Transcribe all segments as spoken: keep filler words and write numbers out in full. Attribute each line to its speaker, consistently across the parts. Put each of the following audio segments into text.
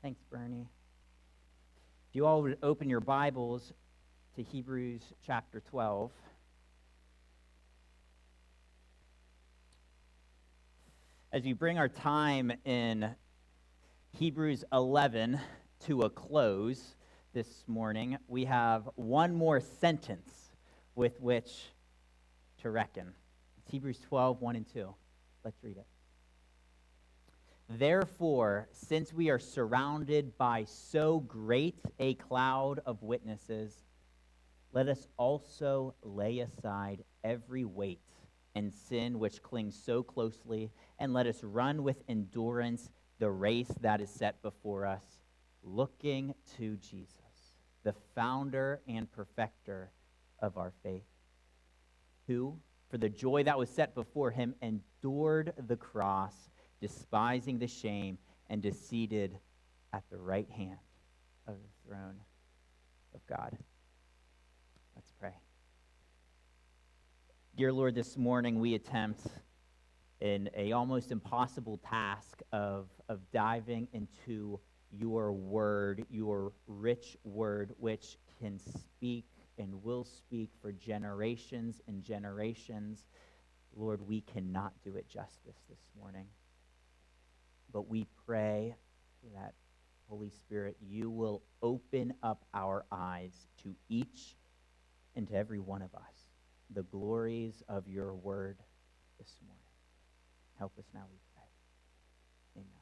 Speaker 1: Thanks, Bernie. If you all would open your Bibles to Hebrews chapter twelve. As we bring our time in Hebrews eleven to a close this morning, we have one more sentence with which to reckon. It's Hebrews twelve, one and two. Let's read it. Therefore, since we are surrounded by so great a cloud of witnesses, let us also lay aside every weight and sin which clings so closely, and let us run with endurance the race that is set before us, looking to Jesus, the founder and perfecter of our faith, who, for the joy that was set before him, endured the cross, despising the shame, and is seated at the right hand of the throne of God. Let's pray. Dear Lord, this morning we attempt in a almost impossible task of, of diving into your word, your rich word, which can speak and will speak for generations and generations. Lord, we cannot do it justice this morning. But we pray that, Holy Spirit, you will open up our eyes to each and to every one of us, the glories of your word this morning. Help us now, we pray. Amen.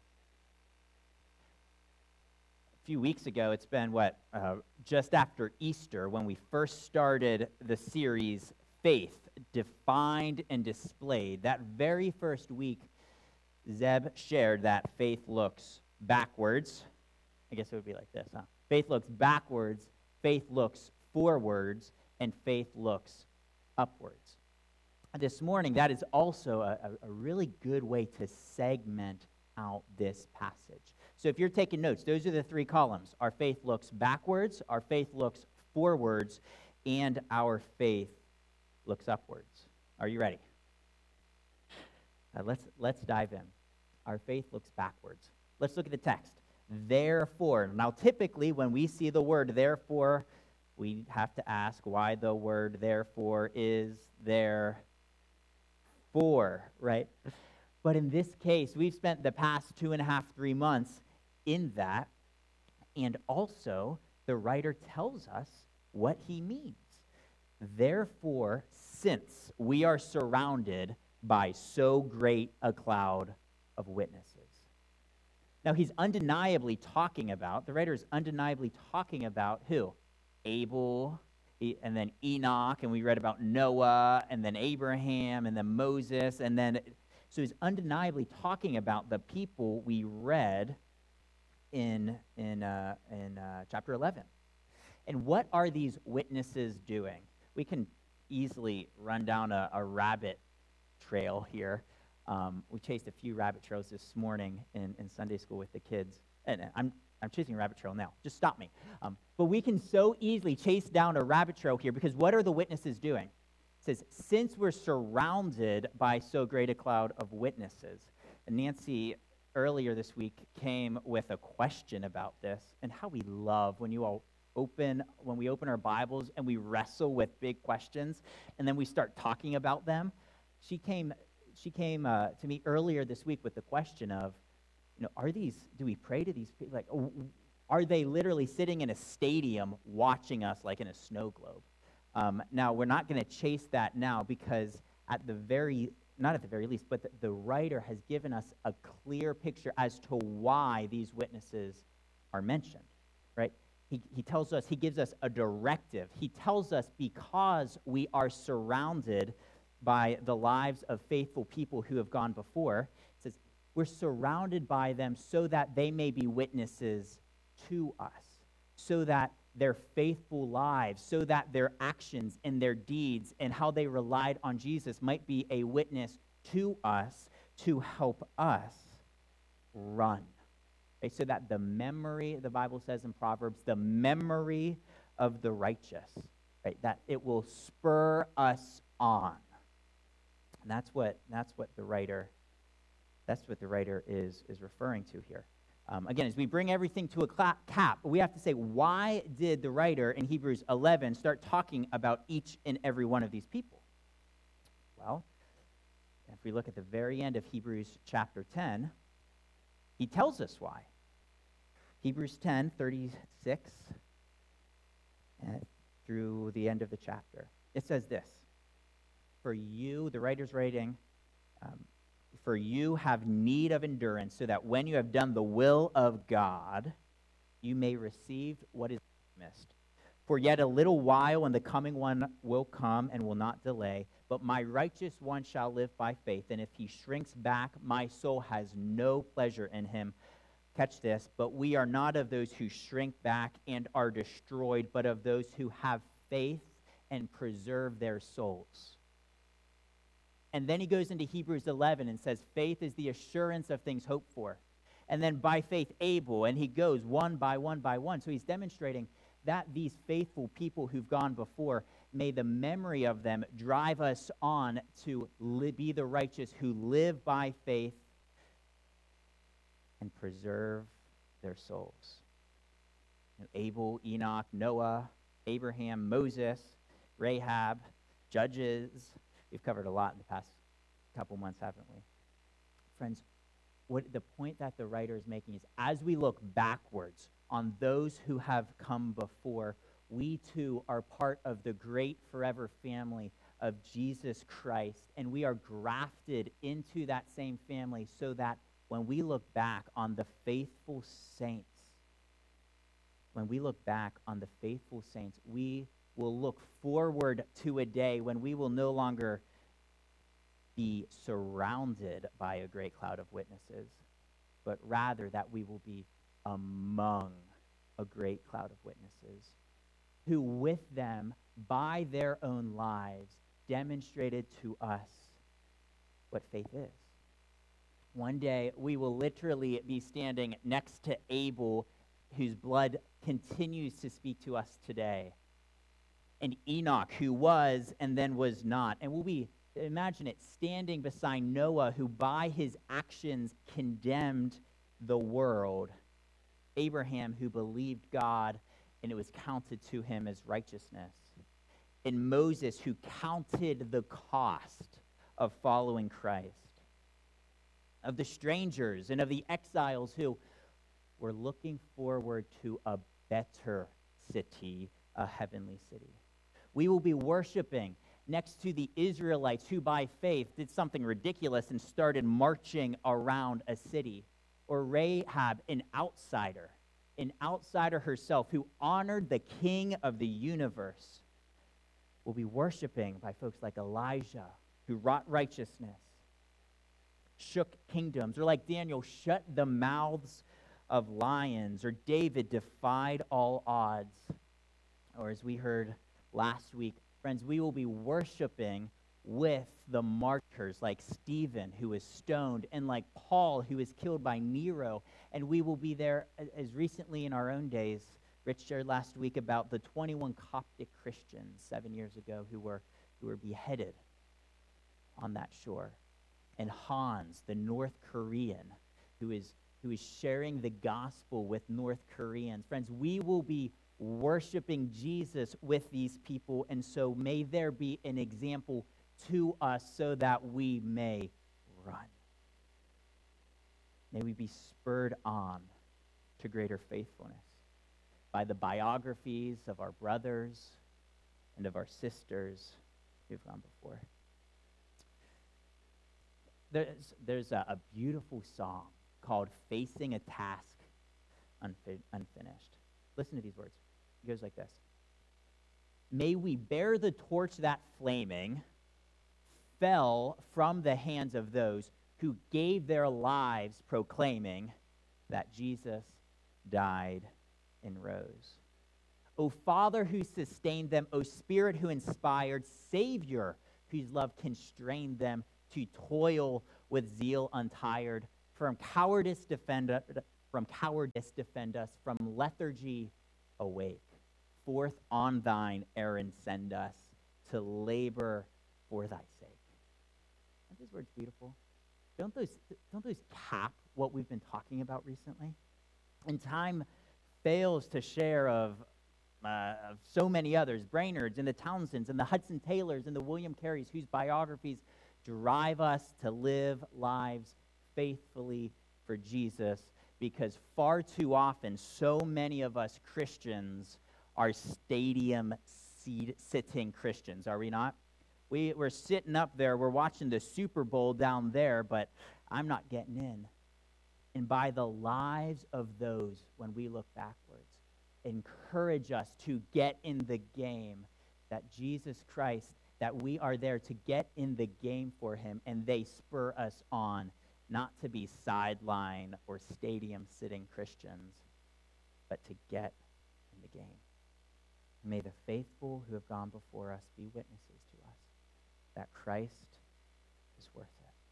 Speaker 1: A few weeks ago, it's been, what, uh, just after Easter, when we first started the series, Faith, Defined and Displayed. That very first week, Zeb shared that faith looks backwards. I guess it would be like this, huh? Faith looks backwards, faith looks forwards, and faith looks upwards. This morning, that is also a, a really good way to segment out this passage. So if you're taking notes, those are the three columns. Our faith looks backwards, our faith looks forwards, and our faith looks upwards. Are you ready? Uh, let's let's dive in. Our faith looks backwards. Let's look at the text. Therefore. Now, typically, when we see the word therefore, we have to ask why the word therefore is there for, right? But in this case, we've spent the past two and a half, three months in that, and also the writer tells us what he means. Therefore, since we are surrounded by so great a cloud of witnesses. Now, he's undeniably talking about, the writer is undeniably talking about who? Abel, and then Enoch, and we read about Noah, and then Abraham, and then Moses, and then, so he's undeniably talking about the people we read in, in, uh, in uh, chapter eleven. And what are these witnesses doing? We can easily run down a, a rabbit trail here. Um, we chased a few rabbit trails this morning in, in Sunday school with the kids. And I'm I'm chasing a rabbit trail now. Just stop me. Um, but we can so easily chase down a rabbit trail here because what are the witnesses doing? It says, since we're surrounded by so great a cloud of witnesses. And Nancy earlier this week came with a question about this and how we love when you all open, when we open our Bibles and we wrestle with big questions and then we start talking about them. She came She came uh, to me earlier this week with the question of, you know, are these, do we pray to these people? Like, oh, are they literally sitting in a stadium watching us like in a snow globe? Um, now, we're not going to chase that now because at the very, not at the very least, but the, the writer has given us a clear picture as to why these witnesses are mentioned, right? He, he tells us, he gives us a directive. He tells us because we are surrounded by the lives of faithful people who have gone before. It says, we're surrounded by them so that they may be witnesses to us, so that their faithful lives, so that their actions and their deeds and how they relied on Jesus might be a witness to us to help us run. Okay, so that the memory, the Bible says in Proverbs, the memory of the righteous, right, that it will spur us on. And that's what that's what the writer that's what the writer is is referring to here. Um, again, as we bring everything to a cla- cap, we have to say, why did the writer in Hebrews eleven start talking about each and every one of these people? Well, if we look at the very end of Hebrews chapter ten, he tells us why. Hebrews ten, thirty-six, uh, through the end of the chapter. It says this, for you, the writer's writing, um, for you have need of endurance, so that when you have done the will of God, you may receive what is promised. For yet a little while, and the coming one will come and will not delay. But my righteous one shall live by faith, and if he shrinks back, my soul has no pleasure in him. Catch this, but we are not of those who shrink back and are destroyed, but of those who have faith and preserve their souls. And then he goes into Hebrews eleven and says, faith is the assurance of things hoped for. And then by faith, Abel, and he goes one by one by one. So he's demonstrating that these faithful people who've gone before, may the memory of them drive us on to li- be the righteous who live by faith and preserve their souls. You know, Abel, Enoch, Noah, Abraham, Moses, Rahab, Judges. We've covered a lot in the past couple months, haven't we? Friends, what the point that the writer is making is as we look backwards on those who have come before, we too are part of the great forever family of Jesus Christ, and we are grafted into that same family so that when we look back on the faithful saints, when we look back on the faithful saints, we will look forward to a day when we will no longer be surrounded by a great cloud of witnesses, but rather that we will be among a great cloud of witnesses who with them, by their own lives, demonstrated to us what faith is. One day, we will literally be standing next to Abel, whose blood continues to speak to us today, and Enoch, who was and then was not. And we'll be, imagine it, standing beside Noah, who by his actions condemned the world. Abraham, who believed God, and it was counted to him as righteousness. And Moses, who counted the cost of following Christ. Of the strangers and of the exiles who were looking forward to a better city, a heavenly city. We will be worshiping next to the Israelites who by faith did something ridiculous and started marching around a city. Or Rahab, an outsider, an outsider herself who honored the King of the universe. We'll be worshiping by folks like Elijah, who wrought righteousness, shook kingdoms, or like Daniel, shut the mouths of lions, or David defied all odds. Or as we heard last week, friends, we will be worshiping with the martyrs like Stephen, who was stoned, and like Paul, who was killed by Nero. And we will be there as recently in our own days. Rich shared last week about the twenty-one Coptic Christians seven years ago who were, who were beheaded on that shore. And Hans, the North Korean, who is, who is sharing the gospel with North Koreans. Friends, we will be worshiping Jesus with these people, and so may there be an example to us so that we may run. May we be spurred on to greater faithfulness by the biographies of our brothers and of our sisters who've gone before. There's, there's a, a beautiful song called Facing a Task Unfi- Unfinished. Listen to these words. It goes like this. May we bear the torch that flaming fell from the hands of those who gave their lives proclaiming that Jesus died and rose. O Father who sustained them, O Spirit who inspired, Savior whose love constrained them to toil with zeal untired, from cowardice defend us, from cowardice defend us, from lethargy awake. Forth on thine errand send us to labor for thy sake. Aren't those words beautiful? Don't those, don't those cap what we've been talking about recently? And time fails to share of, uh, of so many others, Brainards and the Townsends and the Hudson Taylors and the William Careys, whose biographies drive us to live lives faithfully for Jesus, because far too often, so many of us Christians are stadium seat, sitting Christians, are we not? We, we're sitting up there, we're watching the Super Bowl down there, but I'm not getting in. And by the lives of those, when we look backwards, encourage us to get in the game, that Jesus Christ, that we are there to get in the game for him, and they spur us on not to be sideline or stadium-sitting Christians, but to get in the game. May the faithful who have gone before us be witnesses to us that Christ is worth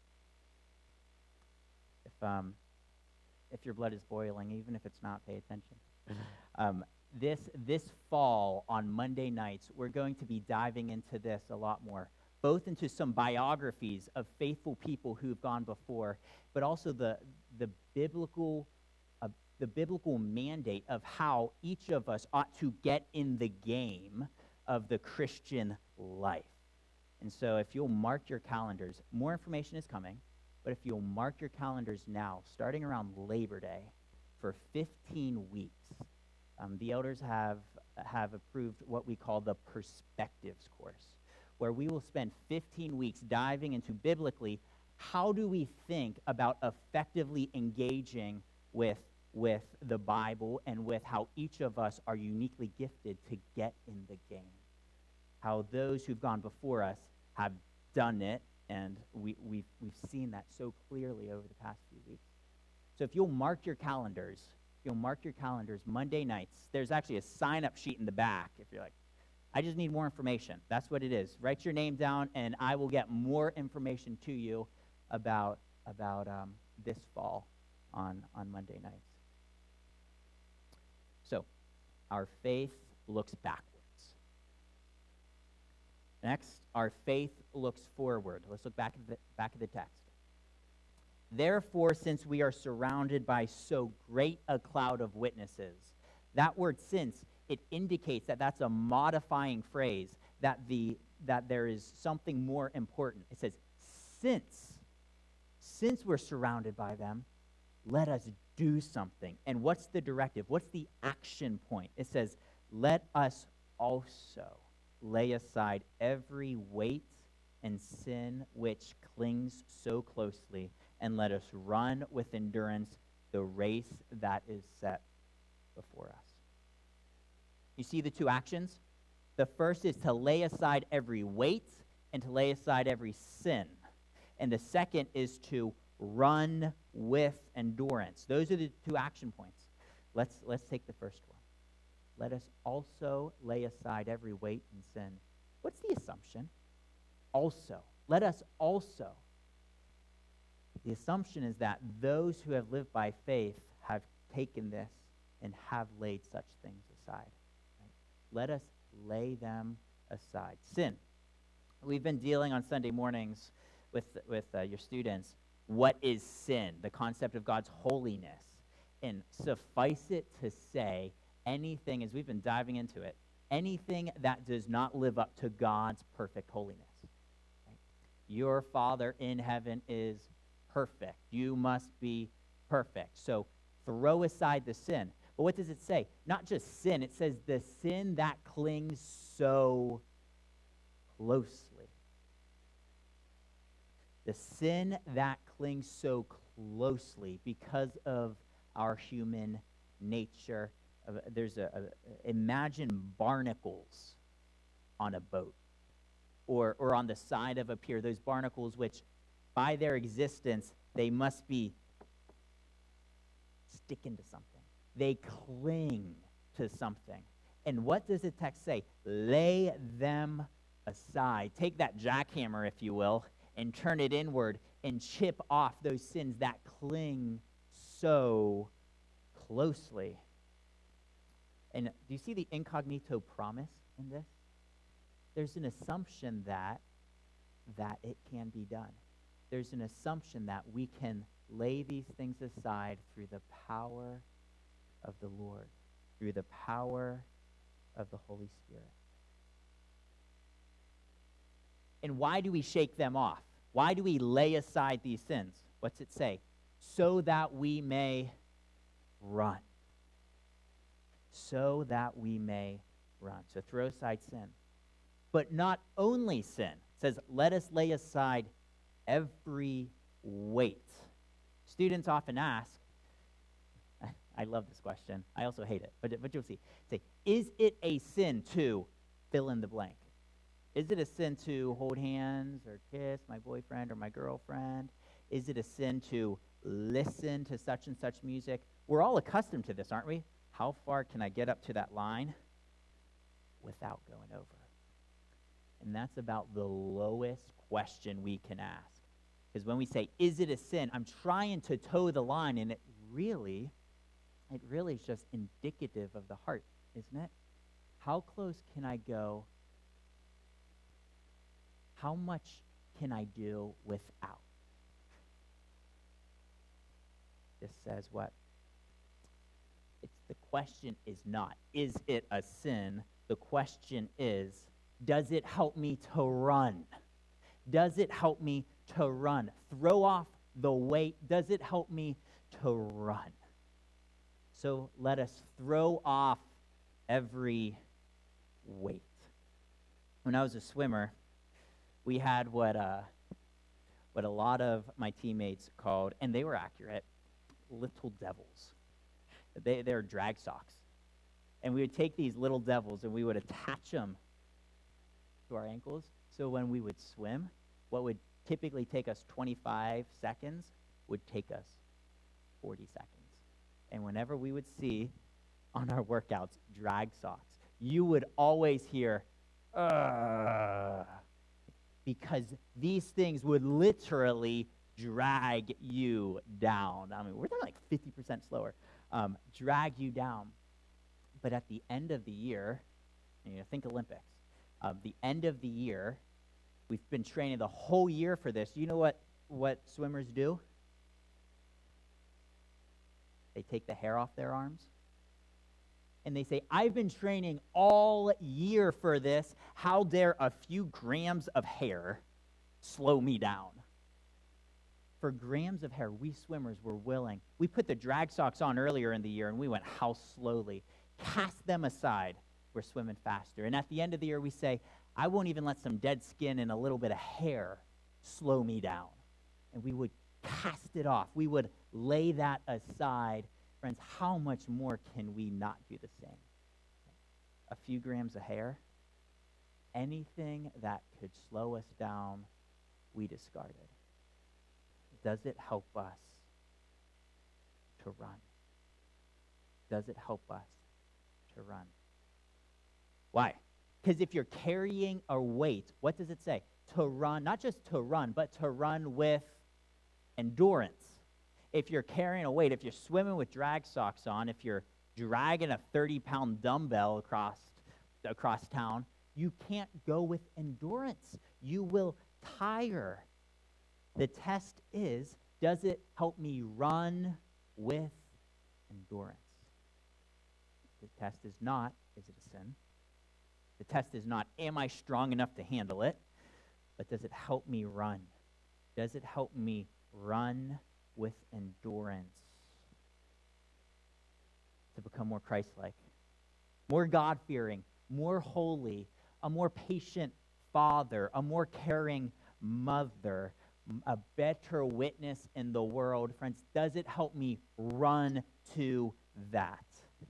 Speaker 1: it. If um, if your blood is boiling, even if it's not, pay attention. Um, this this fall on Monday nights, we're going to be diving into this a lot more, both into some biographies of faithful people who've gone before, but also the the biblical uh, the biblical mandate of how each of us ought to get in the game of the Christian life. And so, if you'll mark your calendars, more information is coming. But if you'll mark your calendars now, starting around Labor Day, for fifteen weeks, um, the elders have have approved what we call the Perspectives course, where we will spend fifteen weeks diving into biblically, how do we think about effectively engaging with, with the Bible and with how each of us are uniquely gifted to get in the game. How those who've gone before us have done it, and we, we've, we've seen that so clearly over the past few weeks. So if you'll mark your calendars, if you'll mark your calendars, Monday nights, there's actually a sign-up sheet in the back. If you're like, I just need more information. That's what it is. Write your name down, and I will get more information to you about, about um, this fall on, on Monday nights. So our faith looks backwards. Next, our faith looks forward. Let's look back at the back of the text. Therefore, since we are surrounded by so great a cloud of witnesses, that word since, it indicates that that's a modifying phrase, that the that there is something more important. It says, since, since we're surrounded by them, let us do something. And what's the directive? What's the action point? It says, let us also lay aside every weight and sin which clings so closely, and let us run with endurance the race that is set before us. You see the two actions? The first is to lay aside every weight and to lay aside every sin. And the second is to run with endurance. Those are the two action points. Let's, let's take the first one. Let us also lay aside every weight and sin. What's the assumption? Also. Let us also. The assumption is that those who have lived by faith have taken this and have laid such things aside. Right? Let us lay them aside. Sin. We've been dealing on Sunday mornings with, with uh, your students. What is sin? The concept of God's holiness. And suffice it to say, anything, as we've been diving into it, anything that does not live up to God's perfect holiness. Right? Your Father in heaven is perfect. You must be perfect. So throw aside the sin. But what does it say? Not just sin. It says the sin that clings so closely. The sin that clings so closely because of our human nature. There's a, a imagine barnacles on a boat or or on the side of a pier. Those barnacles, which by their existence, they must be sticking to something. They cling to something. And what does the text say? Lay them aside. Take that jackhammer, if you will, and turn it inward and chip off those sins that cling so closely. And do you see the incognito promise in this? There's an assumption that that it can be done. There's an assumption that we can lay these things aside through the power the Lord through the power of the Holy Spirit. And why do we shake them off? Why do we lay aside these sins? What's it say? So that we may run. So that we may run. So throw aside sin. But not only sin. It says, let us lay aside every weight. Students often ask, I love this question. I also hate it, but, but you'll see. Say, is it a sin to fill in the blank? Is it a sin to hold hands or kiss my boyfriend or my girlfriend? Is it a sin to listen to such and such music? We're all accustomed to this, aren't we? How far can I get up to that line without going over? And that's about the lowest question we can ask. Because when we say, is it a sin? I'm trying to toe the line, and it really, it really is just indicative of the heart, isn't it? How close can I go? How much can I do without? This says what? It's the question is not, is it a sin? The question is, does it help me to run? Does it help me to run? Throw off the weight. Does it help me to run? So let us throw off every weight. When I was a swimmer, we had what uh, what a lot of my teammates called, and they were accurate, little devils. They, they're drag socks. And we would take these little devils and we would attach them to our ankles. So when we would swim, what would typically take us twenty-five seconds would take us forty seconds. And whenever we would see on our workouts drag socks, you would always hear, uh, because these things would literally drag you down. I mean, we're talking like fifty percent slower. Um, drag you down. But at the end of the year, you know, think Olympics. Um, the end of the year, we've been training the whole year for this. You know what, what swimmers do? They take the hair off their arms. And they say, I've been training all year for this. How dare a few grams of hair slow me down? For grams of hair, we swimmers were willing. We put the drag socks on earlier in the year, and we went how slowly. Cast them aside. We're swimming faster. And at the end of the year, we say, I won't even let some dead skin and a little bit of hair slow me down. And we would cast it off. We would lay that aside. Friends, how much more can we not do the same? A few grams of hair, anything that could slow us down, we discarded. Does it help us to run? Does it help us to run? Why? Because if you're carrying a weight, what does it say? To run, not just to run, but to run with endurance. If you're carrying a weight, if you're swimming with drag socks on, if you're dragging a thirty-pound dumbbell across, across town, you can't go with endurance. You will tire. The test is, does it help me run with endurance? The test is not, is it a sin? The test is not, am I strong enough to handle it? But does it help me run? Does it help me run with endurance to become more Christ-like, more God-fearing, more holy, a more patient father, a more caring mother, a better witness in the world? Friends, does it help me run to that?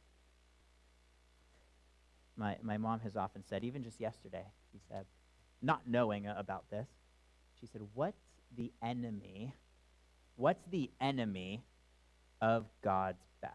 Speaker 1: My my mom has often said, even just yesterday, she said, not knowing about this, she said, what's the enemy, what's the enemy of God's best?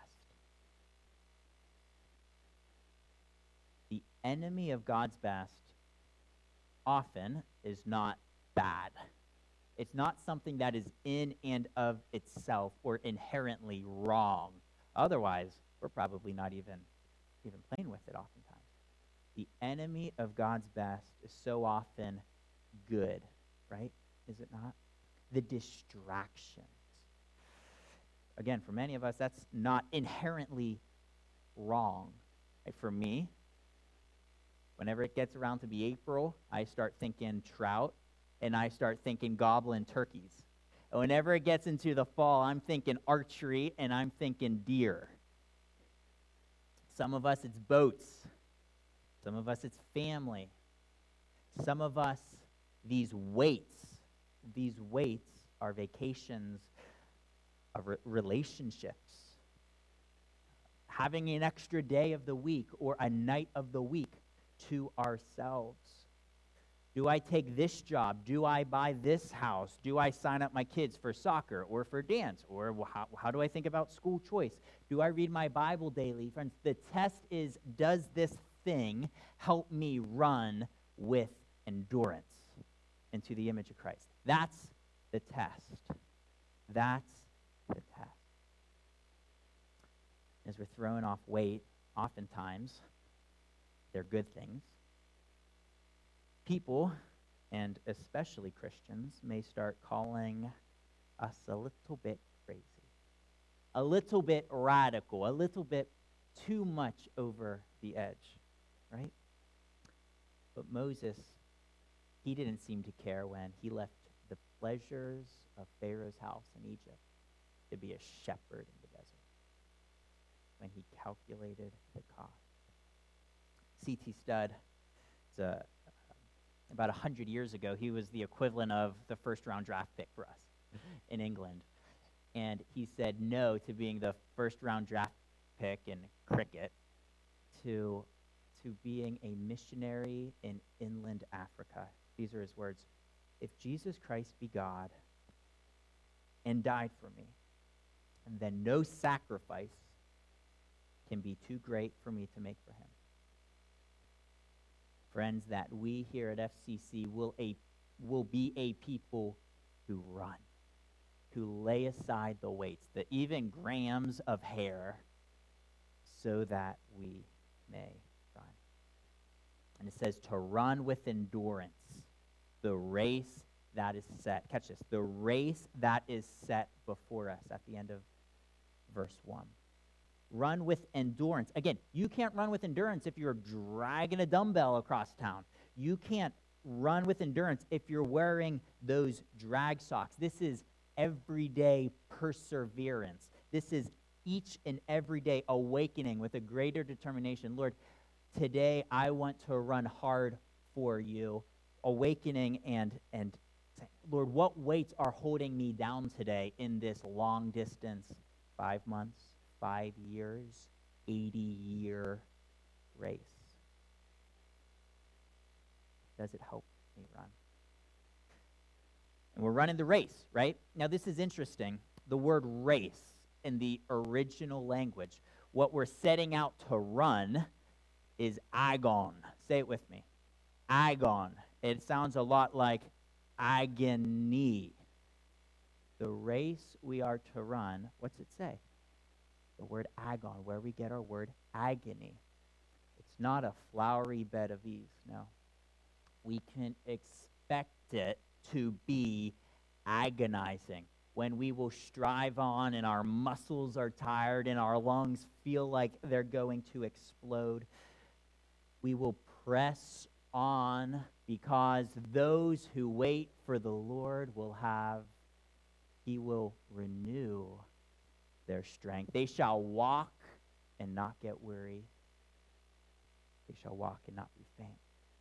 Speaker 1: The enemy of God's best often is not bad. It's not something that is in and of itself or inherently wrong. Otherwise, we're probably not even, even playing with it oftentimes. The enemy of God's best is so often good, right? Is it not? The distractions. Again, for many of us, that's not inherently wrong. Right? For me, whenever it gets around to be April, I start thinking trout, and I start thinking goblin turkeys. And whenever it gets into the fall, I'm thinking archery, and I'm thinking deer. Some of us, it's boats. Some of us, it's family. Some of us, these waits, these waits are vacations of re- relationships. Having an extra day of the week or a night of the week to ourselves. Do I take this job? Do I buy this house? Do I sign up my kids for soccer or for dance? Or how, how do I think about school choice? Do I read my Bible daily? Friends, the test is, does this thing help me run with endurance into the image of Christ? That's the test. That's the test. As we're throwing off weight, oftentimes, they're good things. People, and especially Christians, may start calling us a little bit crazy, a little bit radical, a little bit too much over the edge, right? But Moses, he didn't seem to care when he left the pleasures of Pharaoh's house in Egypt to be a shepherd in the desert, when he calculated the cost. C T Studd, it's a about one hundred years ago, he was the equivalent of the first-round draft pick for us in England. And he said no to being the first-round draft pick in cricket, to, to being a missionary in inland Africa. These are his words. If Jesus Christ be God and died for me, and then no sacrifice can be too great for me to make for him. Friends, that we here at F C C will, a, will be a people who run, who lay aside the weights, the even grams of hair, so that we may run. And it says to run with endurance the race that is set. Catch this. The race that is set before us at the end of verse one. Run with endurance. Again, you can't run with endurance if you're dragging a dumbbell across town. You can't run with endurance if you're wearing those drag socks. This is everyday perseverance. This is each and every day awakening with a greater determination. Lord, today I want to run hard for you. Awakening and, and saying, Lord, what weights are holding me down today in this long distance, five months, five years, eighty-year race? Does it help me run? And we're running the race, right? Now, this is interesting. The word race in the original language, what we're setting out to run is agon. Say it with me. Agon. It sounds a lot like agony. The race we are to run, what's it say? The word agon, where we get our word agony. It's not a flowery bed of ease, no. We can expect it to be agonizing, when we will strive on and our muscles are tired and our lungs feel like they're going to explode. We will press on, because those who wait for the Lord will have, he will renew their strength. They shall walk and not get weary. They shall walk and not be faint.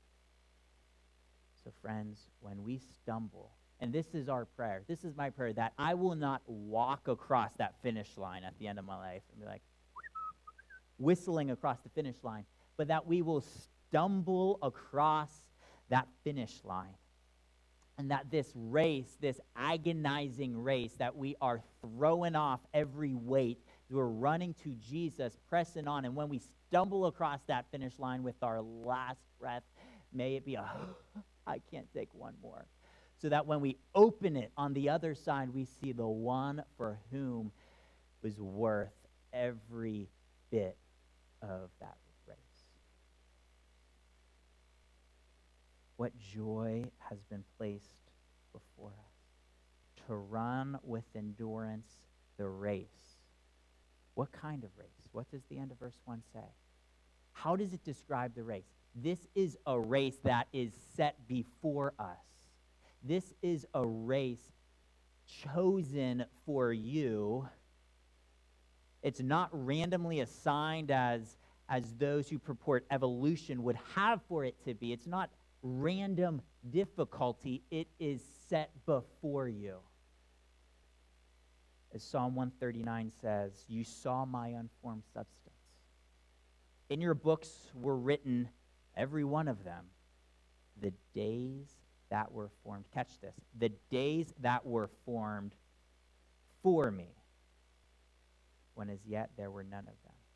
Speaker 1: So friends, when we stumble, and this is our prayer, this is my prayer, that I will not walk across that finish line at the end of my life and be like whistling across the finish line, but that we will stumble across that finish line. And that this race, this agonizing race that we are throwing off every weight, we're running to Jesus, pressing on, and when we stumble across that finish line with our last breath, may it be a, I can't take one more. So that when we open it on the other side, we see the one for whom was worth every bit of that race. What joy has been placed before us to run with endurance the race What kind of race? What does the end of verse one say? How does it describe the race? This is a race that is set before us. This is a race chosen for you. It's not randomly assigned as, as those who purport evolution would have for it to be. It's not random difficulty. It is set before you. As Psalm one thirty-nine says, you saw my unformed substance. In your books were written, every one of them, the days that were formed. Catch this. The days that were formed for me, when as yet there were none of them.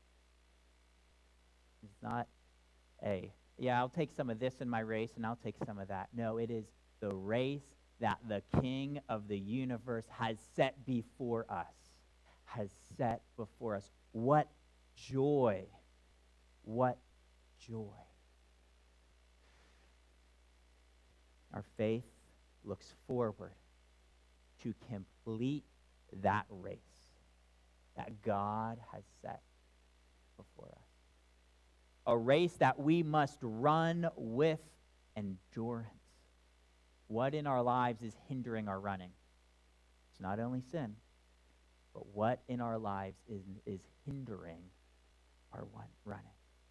Speaker 1: It's not a, yeah, I'll take some of this in my race and I'll take some of that. No, it is the race that the King of the universe has set before us, has set before us. What joy, what joy. Our faith looks forward to complete that race that God has set before us. A race that we must run with endurance. What in our lives is hindering our running? It's not only sin, but what in our lives is, is hindering our one running?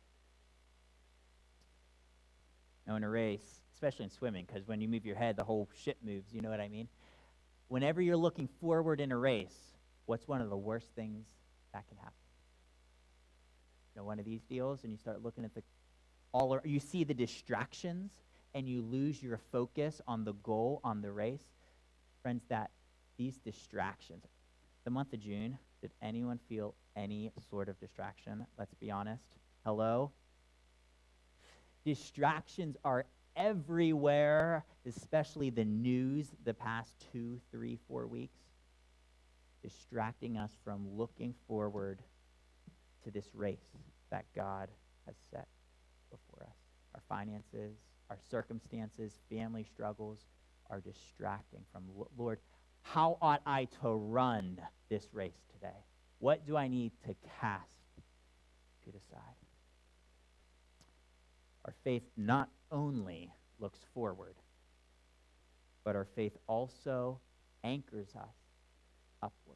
Speaker 1: Now, in a race, especially in swimming, because when you move your head, the whole ship moves, you know what I mean? Whenever you're looking forward in a race, what's one of the worst things that can happen? You know, one of these deals, and you start looking at the, all, you see the distractions, and you lose your focus on the goal, on the race. Friends, that these distractions, the month of June, did anyone feel any sort of distraction? Let's be honest. Hello? Distractions are everywhere, especially the news the past two, three, four weeks, distracting us from looking forward to this race that God has set before us. Our finances, our circumstances, family struggles are distracting from, Lord, how ought I to run this race today? What do I need to cast to the side? Our faith not only looks forward, but our faith also anchors us upward.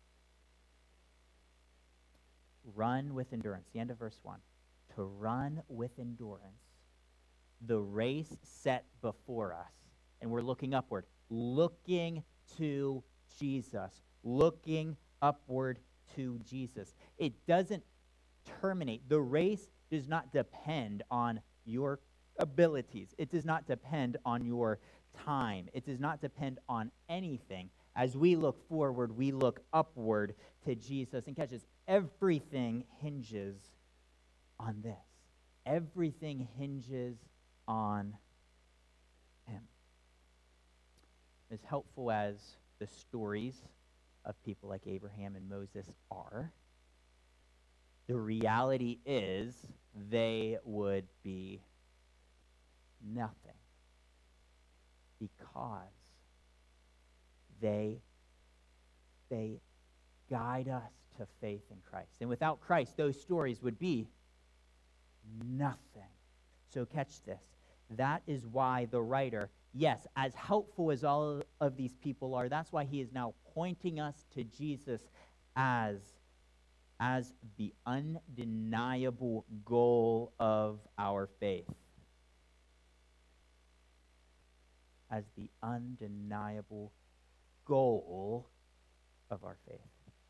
Speaker 1: Run with endurance. The end of verse one. To run with endurance the race set before us. And we're looking upward, looking to Jesus, looking upward to Jesus. It doesn't terminate. The race does not depend on your abilities. It does not depend on your time. It does not depend on anything. As we look forward, we look upward to Jesus. And catch this, everything hinges on this. Everything hinges on him. As helpful as the stories of people like Abraham and Moses are, the reality is they would be nothing because they, they guide us to faith in Christ. And without Christ, those stories would be nothing. So catch this. That is why the writer, yes, as helpful as all of these people are, that's why he is now pointing us to Jesus as, as the undeniable goal of our faith. As the undeniable goal of our faith.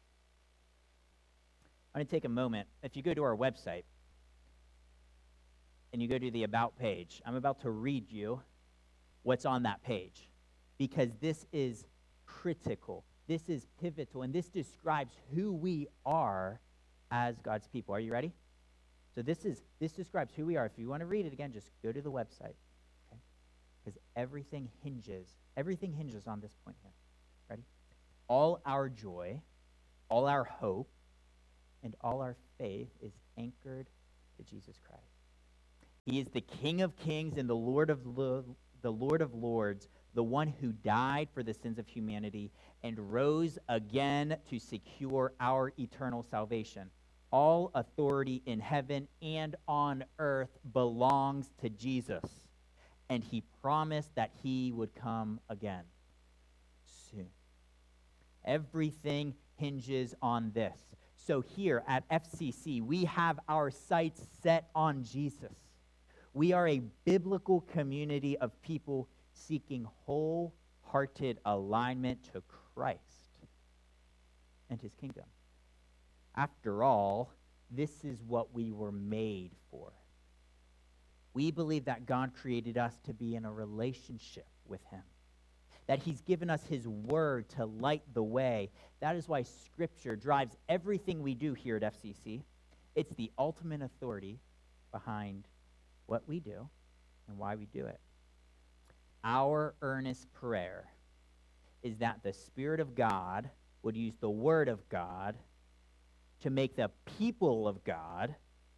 Speaker 1: I'm going to take a moment. If you go to our website, and you go to the About page, I'm about to read you what's on that page, because this is critical. This is pivotal, and this describes who we are as God's people. Are you ready? So this is this describes who we are. If you want to read it again, just go to the website, okay? Because everything hinges, everything hinges on this point here. Ready? All our joy, all our hope, and all our faith is anchored to Jesus Christ. He is the King of kings and the Lord of lo- the Lord of lords, the one who died for the sins of humanity and rose again to secure our eternal salvation. All authority in heaven and on earth belongs to Jesus, and he promised that he would come again soon. Everything hinges on this. So here at F C C, we have our sights set on Jesus. We are a biblical community of people seeking wholehearted alignment to Christ and his kingdom. After all, this is what we were made for. We believe that God created us to be in a relationship with him, that he's given us his word to light the way. That is why Scripture drives everything we do here at F C C. It's the ultimate authority behind what we do and why we do it. Our earnest prayer is that the Spirit of God would use the Word of God to make the people of God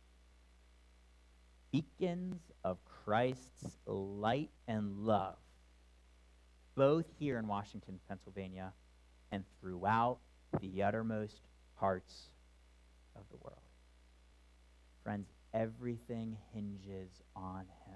Speaker 1: beacons of Christ's light and love, both here in Washington, Pennsylvania, and throughout the uttermost parts of the world. Friends, everything hinges on him.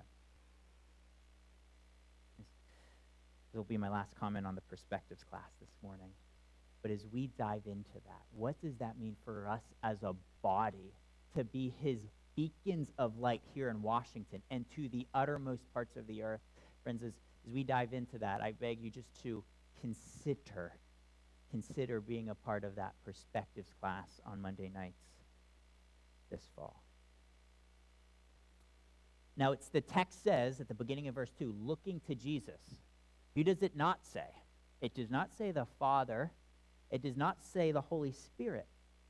Speaker 1: This will be my last comment on the perspectives class this morning. But as we dive into that, what does that mean for us as a body to be his beacons of light here in Washington and to the uttermost parts of the earth? Friends, as, as we dive into that, I beg you just to consider, consider being a part of that perspectives class on Monday nights this fall. Now, it's the text says at the beginning of verse two, looking to Jesus. Who does it not say? It does not say the Father. It does not say the Holy Spirit.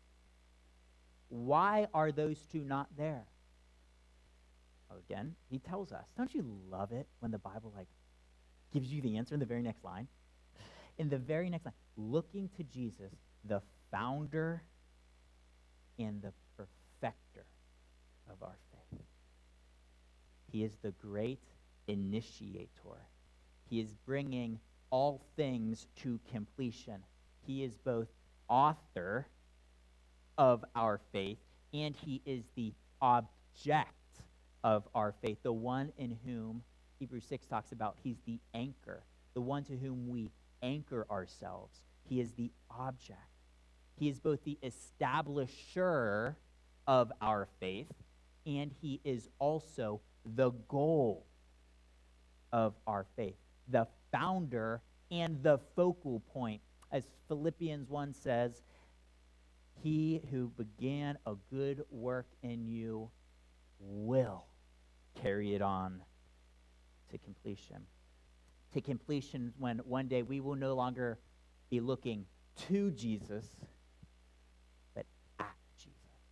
Speaker 1: Why are those two not there? Again, he tells us. Don't you love it when the Bible like gives you the answer in the very next line? In the very next line, looking to Jesus, the founder and the perfecter of our faith. He is the great initiator. He is bringing all things to completion. He is both author of our faith, and he is the object of our faith, the one in whom Hebrews six talks about. He's the anchor, the one to whom we anchor ourselves. He is the object. He is both the establisher of our faith, and he is also the goal of our faith, the founder and the focal point. As Philippians one says, he who began a good work in you will carry it on to completion. To completion when one day we will no longer be looking to Jesus, but at Jesus.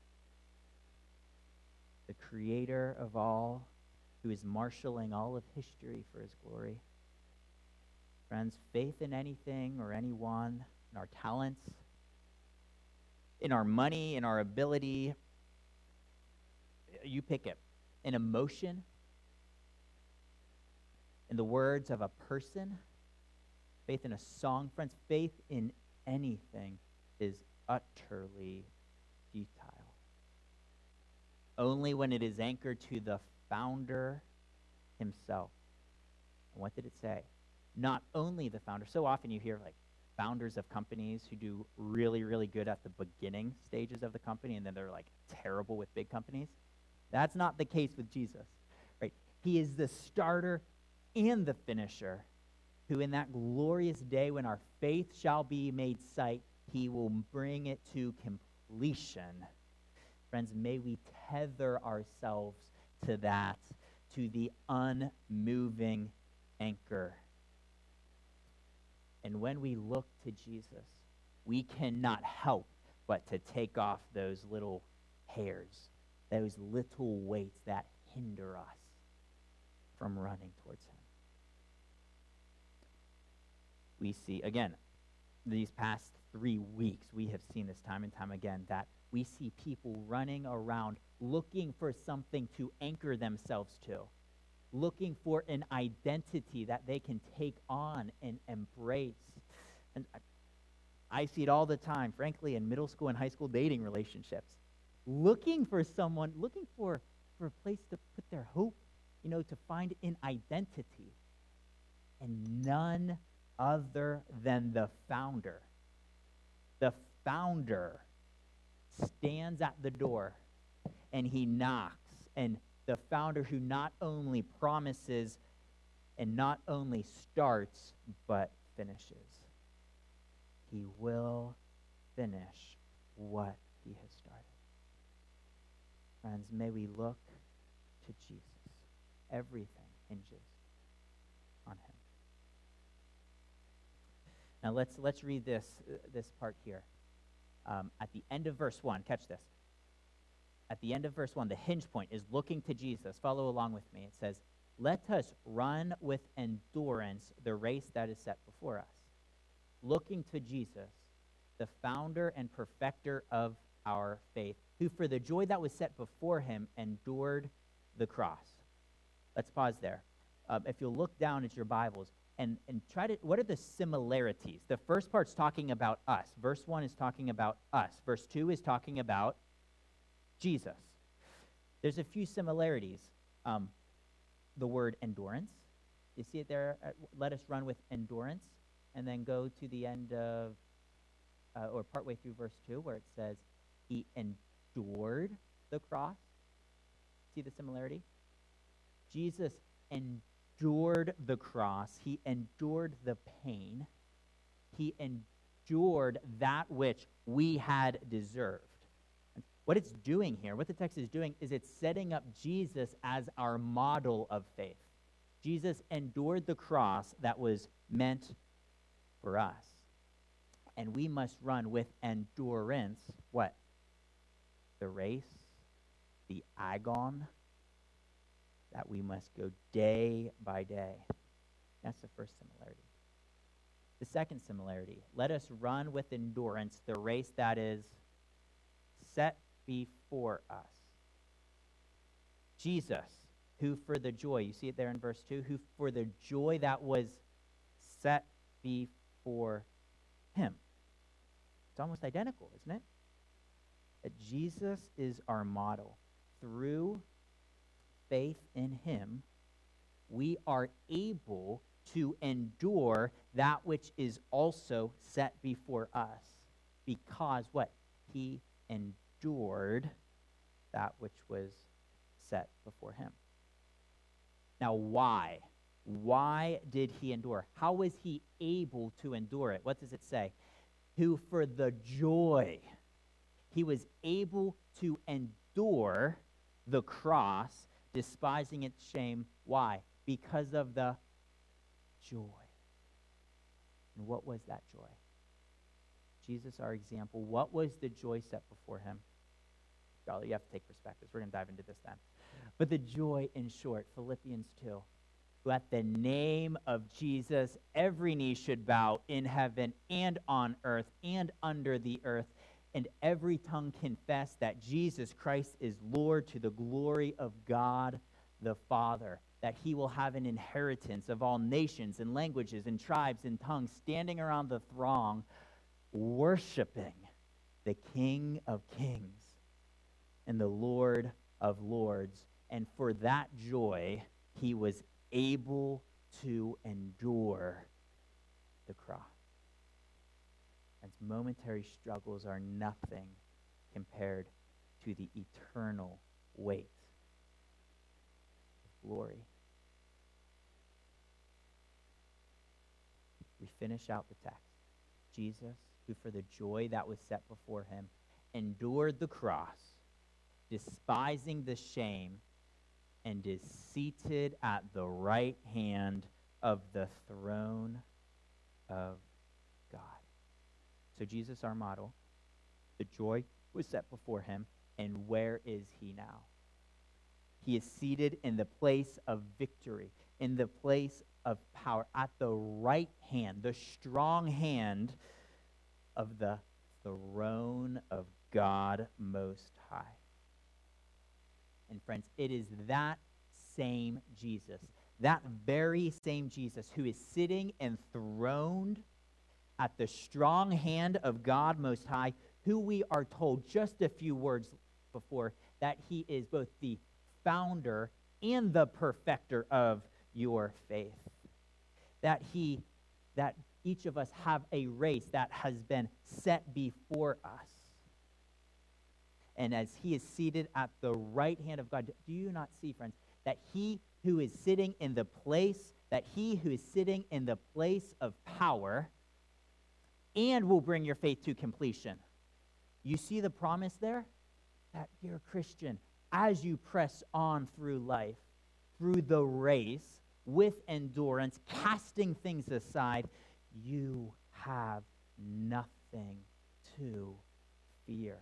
Speaker 1: The creator of all, who is marshaling all of history for his glory. Friends, faith in anything or anyone, in our talents, in our money, in our ability, you pick it. In emotion, in the words of a person, faith in a song. Friends, faith in anything is utterly futile. Only when it is anchored to the founder himself. And what did it say? Not only the founder. So often you hear like founders of companies who do really, really good at the beginning stages of the company, and then they're like terrible with big companies. That's not the case with Jesus, right? He is the starter and the finisher, who in that glorious day when our faith shall be made sight, he will bring it to completion. Friends, may we tether ourselves to that, to the unmoving anchor. And when we look to Jesus, we cannot help but to take off those little hairs, those little weights that hinder us from running towards him. We see, again, these past three weeks, we have seen this time and time again, that we see people running around looking for something to anchor themselves to, looking for an identity that they can take on and embrace. And I, I see it all the time, frankly, in middle school and high school dating relationships. Looking for someone, looking for, for a place to put their hope, you know, to find an identity. And none other than the founder. The founder stands at the door and he knocks. And the founder who not only promises and not only starts, but finishes. He will finish what he has started. Friends, may we look to Jesus. Everything hinges on him. Now let's let's read this uh, this part here. Um, at the end of verse one, catch this. At the end of verse one, the hinge point is looking to Jesus. Follow along with me. It says, "Let us run with endurance the race that is set before us." Looking to Jesus, the founder and perfecter of our faith, who for the joy that was set before him endured the cross. Let's pause there. Um, if you'll look down at your Bibles and, and try to, what are the similarities? The first part's talking about us. Verse one is talking about us. Verse two is talking about Jesus. There's a few similarities. Um, the word endurance. You see it there? Uh, Let us run with endurance. And then go to the end of, uh, or partway through verse two, where it says, he endured the cross. See the similarity? Jesus endured the cross. He endured the pain. He endured that which we had deserved. What it's doing here, what the text is doing, is it's setting up Jesus as our model of faith. Jesus endured the cross that was meant for us. And we must run with endurance, what? The race, the agon, that we must go day by day. That's the first similarity. The second similarity, let us run with endurance the race that is set before us. Jesus, who for the joy, you see it there in verse two, who for the joy that was set before him. It's almost identical, isn't it? That Jesus is our model. Through faith in him, we are able to endure that which is also set before us. Because what? He endured that which was set before him. Now, why? Why did he endure? How was he able to endure it? What does it say? Who for the joy, he was able to endure the cross, despising its shame. Why? Because of the joy. And what was that joy? Jesus, our example. What was the joy set before him? Charlie, you have to take perspectives. We're going to dive into this then. But the joy, in short, Philippians two. Who at the name of Jesus, every knee should bow in heaven and on earth and under the earth, and every tongue confess that Jesus Christ is Lord to the glory of God the Father, that he will have an inheritance of all nations and languages and tribes and tongues standing around the throng, worshiping the King of Kings and the Lord of Lords. And for that joy, he was able to endure the cross. As momentary struggles are nothing compared to the eternal weight of glory. We finish out the text. Jesus, who for the joy that was set before him, endured the cross, despising the shame, and is seated at the right hand of the throne of God. So Jesus, our model, the joy was set before him, and where is he now? He is seated in the place of victory, in the place of power, at the right hand, the strong hand of the throne of God Most High. And friends, it is that same Jesus. That very same Jesus who is sitting enthroned at the strong hand of God Most High, who we are told just a few words before that he is both the founder and the perfecter of your faith. That he, that each of us have a race that has been set before us. And as he is seated at the right hand of God, do you not see, friends, that he who is sitting in the place, that he who is sitting in the place of power and will bring your faith to completion. You see the promise there? That, dear Christian, as you press on through life, through the race, with endurance, casting things aside, you have nothing to fear.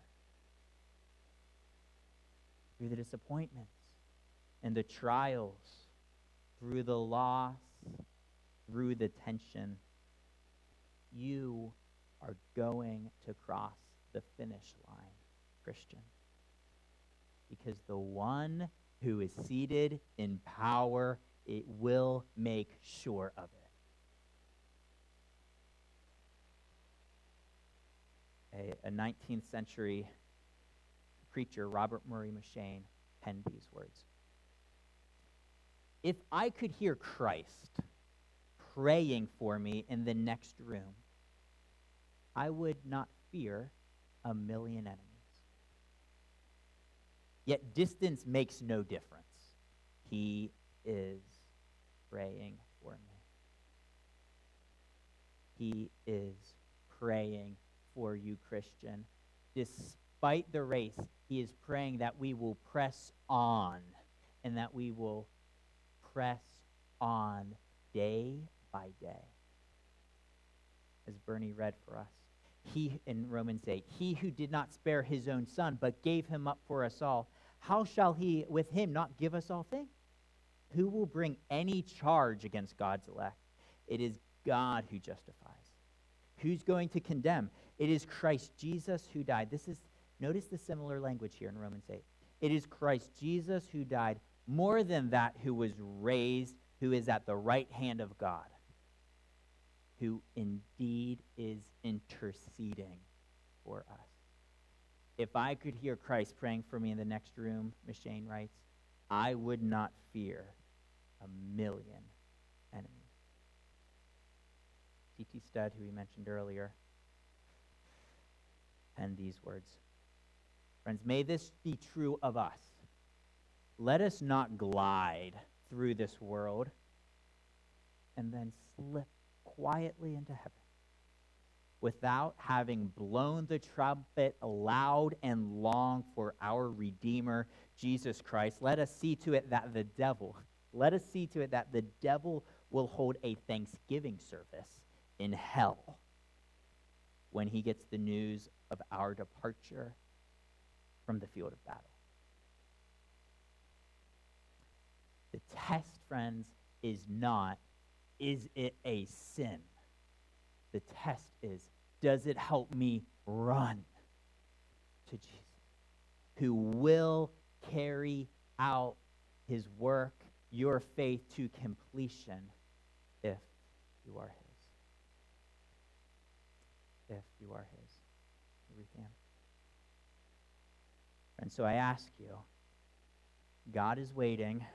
Speaker 1: Through the disappointments and the trials, through the loss, through the tension, you are going to cross the finish line, Christian. Because the one who is seated in power, it will make sure of it. A, a nineteenth century preacher, Robert Murray M'Cheyne, penned these words. If I could hear Christ praying for me in the next room, I would not fear a million enemies. Yet distance makes no difference. He is praying for me. He is praying for you, Christian. Despite the race, he is praying that we will press on and that we will press on day by day. As Bernie read for us, he, in Romans eight, he who did not spare his own son, but gave him up for us all, how shall he with him not give us all things? Who will bring any charge against God's elect? It is God who justifies. Who's going to condemn? It is Christ Jesus who died. This is, notice the similar language here in Romans eight. It is Christ Jesus who died, more than that, who was raised, who is at the right hand of God, who indeed is interceding for us. If I could hear Christ praying for me in the next room, M'Cheyne writes, I would not fear a million enemies. C T Studd, who we mentioned earlier, penned these words. Friends, may this be true of us. Let us not glide through this world and then slip quietly into heaven without having blown the trumpet loud and long for our Redeemer, Jesus Christ. Let us see to it that the devil, let us see to it that the devil will hold a thanksgiving service in hell when he gets the news of our departure from the field of battle. The test, friends, is not, is it a sin? The test is, does it help me run to Jesus, who will carry out his work, your faith to completion, if you are his. If you are his. Ruth Ann. And so I ask you, God is waiting.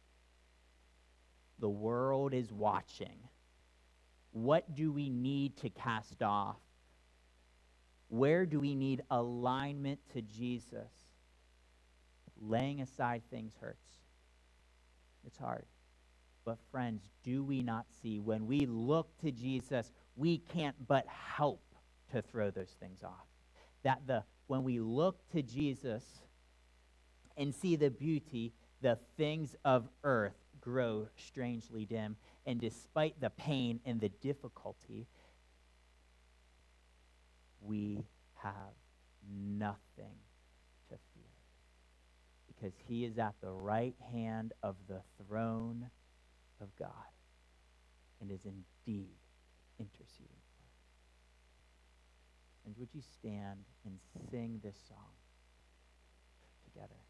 Speaker 1: The world is watching. What do we need to cast off? Where do we need alignment to Jesus? Laying aside things hurts. It's hard. But friends, do we not see when we look to Jesus, we can't but help to throw those things off. That the when we look to Jesus and see the beauty, the things of earth grow strangely dim. And despite the pain and the difficulty, we have nothing to fear. Because he is at the right hand of the throne of God and is indeed interceding for us. And would you stand and sing this song together?